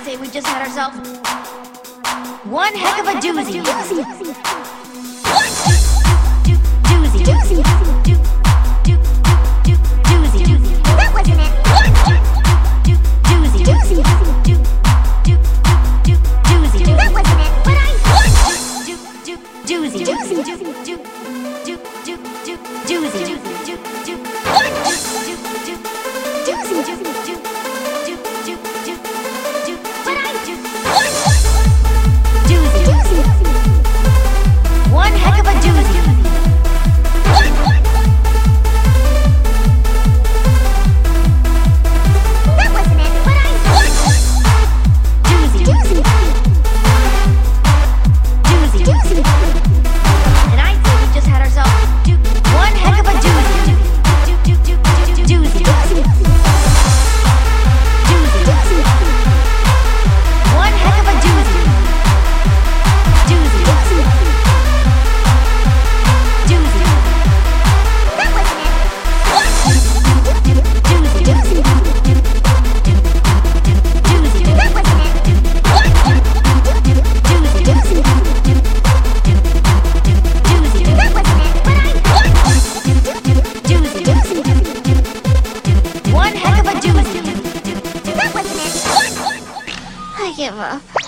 say we just had ourselves one heck of a doozy. Doozy. Doozy. That wasn't it. Doozy. Doozy. That wasn't it. But doozy. One heck of a doozy. That wasn't it, but doozy. And I say we just had ourselves one heck of a doozy. One heck of a doozy. That wasn't it. That wasn't it. That wasn't it, but one heck of a doozy. That wasn't it. I give up.